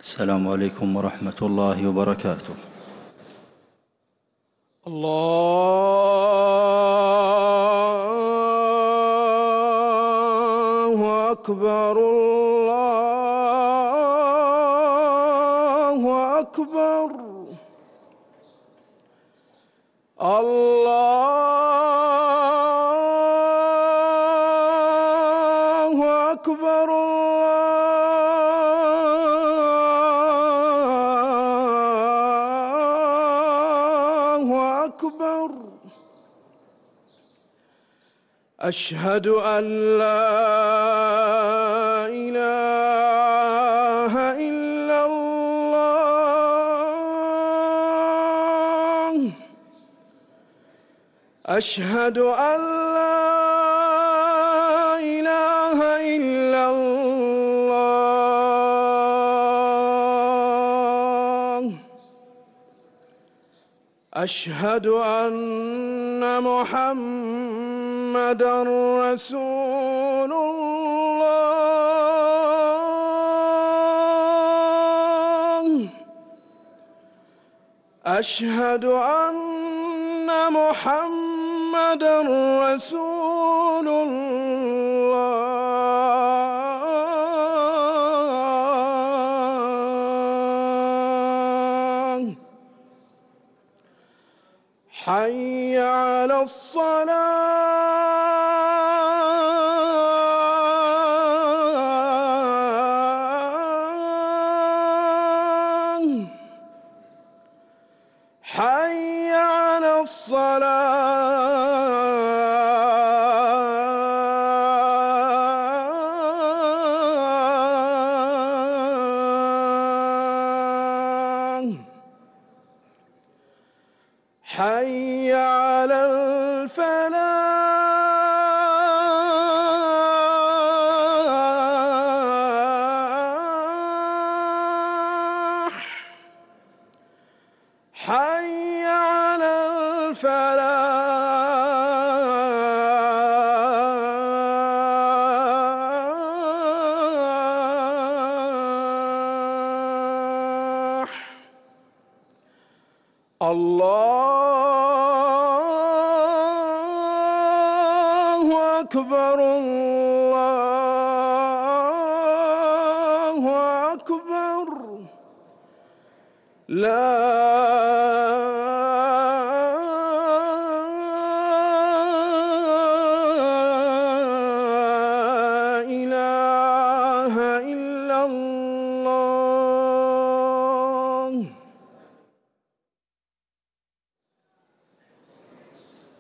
السلام عليكم ورحمة الله وبركاته. الله أكبر الله أكبر الله أكبر الله أكبر. أشهد أن لا إله إلا الله. أشهد أن لا إله إلا الله. أشهد أن محمدًا رسول الله. أشهد أن محمدًا رسول الله. حي على الصلاة. حي على الصلاة. حي على الفلاح. حي على الفلاح. الله أكبر الله أكبر. لا إله إلا الله.